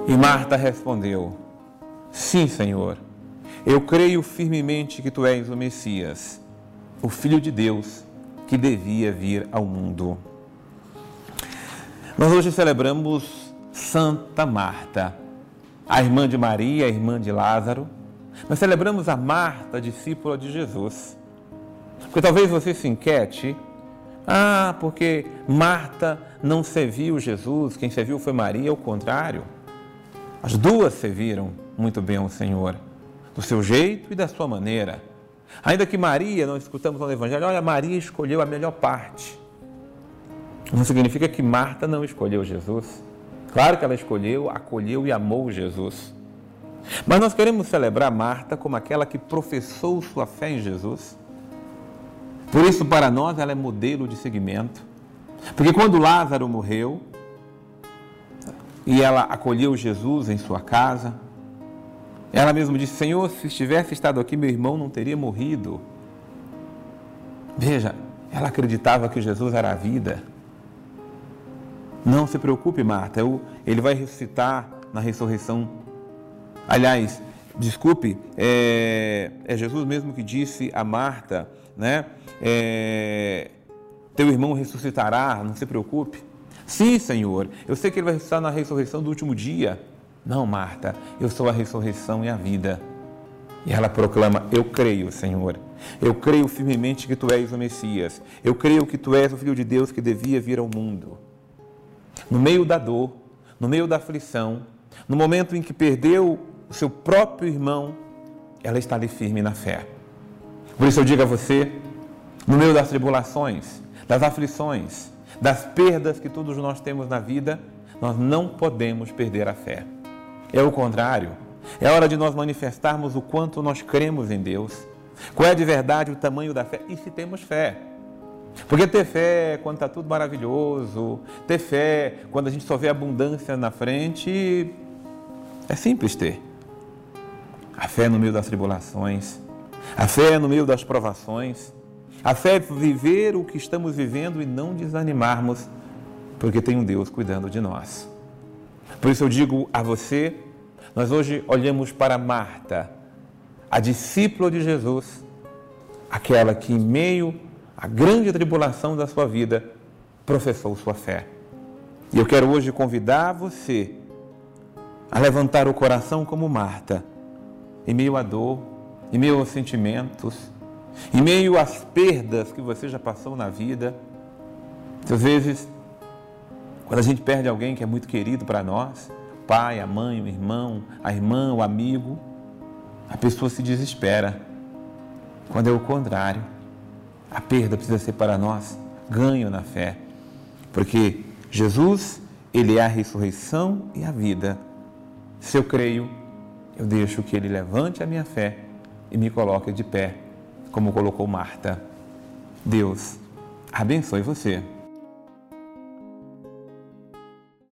E Marta respondeu: sim, Senhor, eu creio firmemente que tu és o Messias, o Filho de Deus, que devia vir ao mundo. Nós hoje celebramos Santa Marta, a irmã de Maria, a irmã de Lázaro. Nós celebramos a Marta, discípula de Jesus. Porque talvez você se inquiete, porque Marta não serviu Jesus, quem serviu foi Maria, ao contrário. As duas serviram muito bem ao Senhor, do seu jeito e da sua maneira. Ainda que Maria, nós escutamos no Evangelho, olha, Maria escolheu a melhor parte. Não significa que Marta não escolheu Jesus. Claro que ela escolheu, acolheu e amou Jesus. Mas nós queremos celebrar Marta como aquela que professou sua fé em Jesus. Por isso, para nós, ela é modelo de seguimento. Porque quando Lázaro morreu, e ela acolheu Jesus em sua casa, ela mesma disse: Senhor, se tivesse estado aqui, meu irmão não teria morrido. Veja, ela acreditava que Jesus era a vida. Não se preocupe, Marta, ele vai ressuscitar na ressurreição. Aliás, desculpe, é Jesus mesmo que disse a Marta, né? Teu irmão ressuscitará, não se preocupe. Sim, Senhor, eu sei que ele vai ressuscitar na ressurreição do último dia. Não, Marta, eu sou a ressurreição e a vida. E ela proclama: eu creio, Senhor. Eu creio firmemente que tu és o Messias. Eu creio que tu és o Filho de Deus que devia vir ao mundo. No meio da dor, no meio da aflição, no momento em que perdeu o seu próprio irmão, ela está ali firme na fé. Por isso eu digo a você, no meio das tribulações, das aflições, das perdas que todos nós temos na vida, nós não podemos perder a fé. É o contrário. É hora de nós manifestarmos o quanto nós cremos em Deus. Qual é de verdade o tamanho da fé e se temos fé. Porque ter fé quando está tudo maravilhoso, ter fé quando a gente só vê abundância na frente, é simples ter. A fé no meio das tribulações, a fé no meio das provações, a fé é viver o que estamos vivendo e não desanimarmos, porque tem um Deus cuidando de nós. Por isso eu digo a você, nós hoje olhamos para Marta, a discípula de Jesus, aquela que em meio à grande tribulação da sua vida, professou sua fé. E eu quero hoje convidar você a levantar o coração como Marta, em meio à dor, em meio aos sentimentos, em meio às perdas que você já passou na vida. Às vezes, quando a gente perde alguém que é muito querido para nós, o pai, a mãe, o irmão, a irmã, o amigo, a pessoa se desespera. Quando é o contrário, a perda precisa ser para nós ganho na fé. Porque Jesus, Ele é a ressurreição e a vida. Se eu creio, eu deixo que Ele levante a minha fé e me coloque de pé, como colocou Marta. Deus abençoe você.